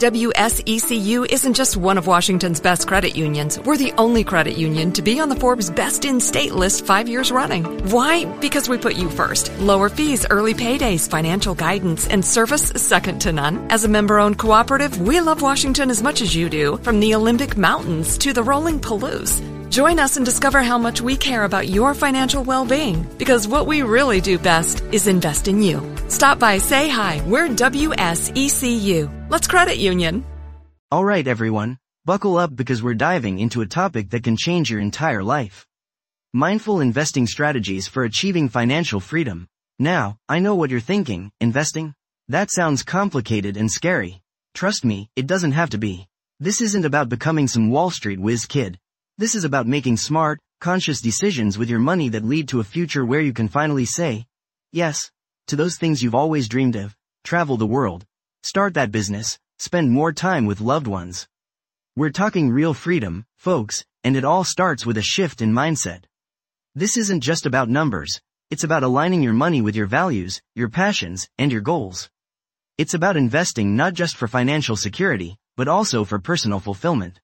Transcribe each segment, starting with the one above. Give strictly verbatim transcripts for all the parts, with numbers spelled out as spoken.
W S E C U isn't just one of Washington's best credit unions. We're the only credit union to be on the Forbes Best in State list five years running. Why? Because we put you first. Lower fees, early paydays, financial guidance, and service second to none. As a member-owned cooperative, we love Washington as much as you do, from the Olympic Mountains to the rolling Palouse. Join us and discover how much we care about your financial well-being, because what we really do best is invest in you. Stop by, say hi. We're W S E C U. Let's credit union. All right, everyone. Buckle up because we're diving into a topic that can change your entire life. Mindful investing strategies for achieving financial freedom. Now, I know what you're thinking. Investing? That sounds complicated and scary. Trust me, it doesn't have to be. This isn't about becoming some Wall Street whiz kid. This is about making smart, conscious decisions with your money that lead to a future where you can finally say yes to those things you've always dreamed of. Travel the world. Start that business. Spend more time with loved ones. We're talking real freedom, folks, and it all starts with a shift in mindset. This isn't just about numbers. It's about aligning your money with your values, your passions, and your goals. It's about investing not just for financial security, but also for personal fulfillment.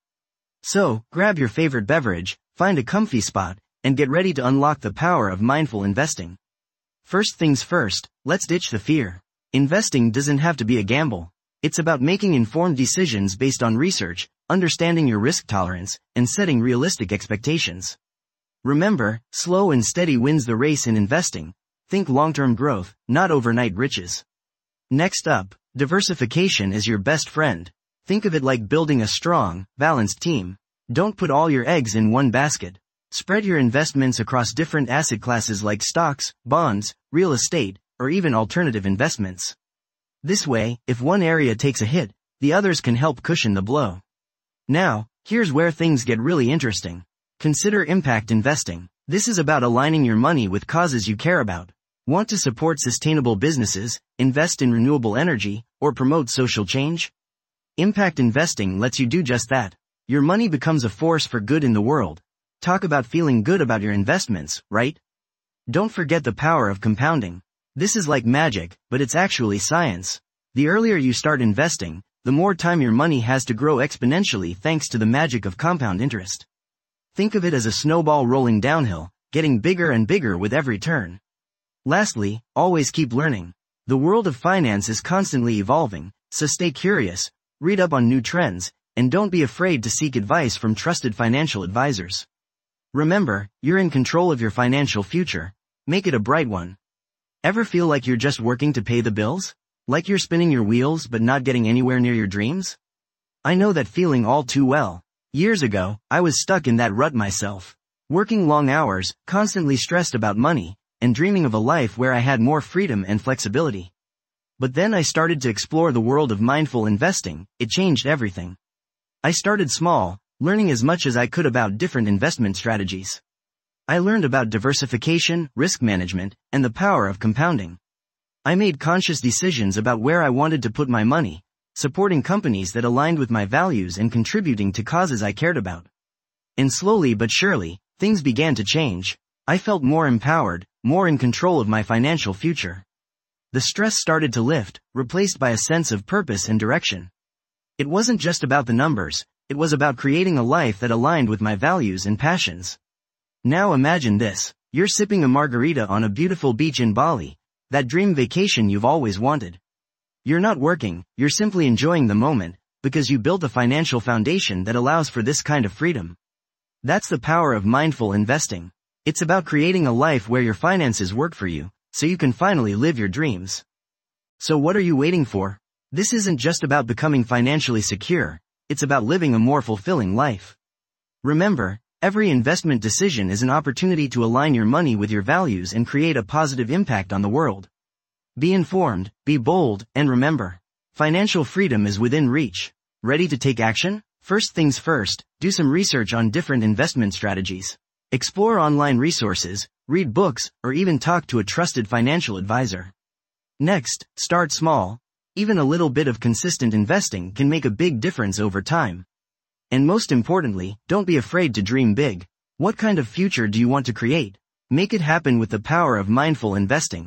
So, grab your favorite beverage, find a comfy spot, and get ready to unlock the power of mindful investing. First things first, let's ditch the fear. Investing doesn't have to be a gamble. It's about making informed decisions based on research, understanding your risk tolerance, and setting realistic expectations. Remember, slow and steady wins the race in investing. Think long-term growth, not overnight riches. Next up, diversification is your best friend. Think of it like building a strong, balanced team. Don't put all your eggs in one basket. Spread your investments across different asset classes like stocks, bonds, real estate, or even alternative investments. This way, if one area takes a hit, the others can help cushion the blow. Now, here's where things get really interesting. Consider impact investing. This is about aligning your money with causes you care about. Want to support sustainable businesses, invest in renewable energy, or promote social change? Impact investing lets you do just that. Your money becomes a force for good in the world. Talk about feeling good about your investments, right? Don't forget the power of compounding. This is like magic, but it's actually science. The earlier you start investing, the more time your money has to grow exponentially thanks to the magic of compound interest. Think of it as a snowball rolling downhill, getting bigger and bigger with every turn. Lastly, always keep learning. The world of finance is constantly evolving, so stay curious. Read up on new trends, and don't be afraid to seek advice from trusted financial advisors. Remember, you're in control of your financial future. Make it a bright one. Ever feel like you're just working to pay the bills? Like you're spinning your wheels but not getting anywhere near your dreams? I know that feeling all too well. Years ago, I was stuck in that rut myself. Working long hours, constantly stressed about money, and dreaming of a life where I had more freedom and flexibility. But then I started to explore the world of mindful investing. It changed everything. I started small, learning as much as I could about different investment strategies. I learned about diversification, risk management, and the power of compounding. I made conscious decisions about where I wanted to put my money, supporting companies that aligned with my values and contributing to causes I cared about. And slowly but surely, things began to change. I felt more empowered, more in control of my financial future. The stress started to lift, replaced by a sense of purpose and direction. It wasn't just about the numbers, it was about creating a life that aligned with my values and passions. Now imagine this, you're sipping a margarita on a beautiful beach in Bali, that dream vacation you've always wanted. You're not working, you're simply enjoying the moment, because you built a financial foundation that allows for this kind of freedom. That's the power of mindful investing. It's about creating a life where your finances work for you, so you can finally live your dreams. So what are you waiting for? This isn't just about becoming financially secure, it's about living a more fulfilling life. Remember, every investment decision is an opportunity to align your money with your values and create a positive impact on the world. Be informed, be bold, and remember, financial freedom is within reach. Ready to take action? First things first, do some research on different investment strategies. Explore online resources, read books, or even talk to a trusted financial advisor. Next, start small. Even a little bit of consistent investing can make a big difference over time. And most importantly, don't be afraid to dream big. What kind of future do you want to create? Make it happen with the power of mindful investing.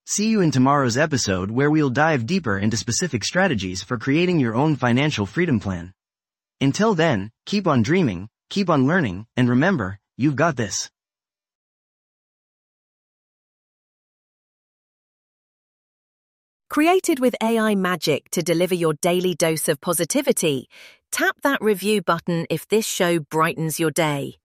See you in tomorrow's episode where we'll dive deeper into specific strategies for creating your own financial freedom plan. Until then, keep on dreaming, keep on learning, and remember, you've got this. Created with A I magic to deliver your daily dose of positivity, tap that review button if this show brightens your day.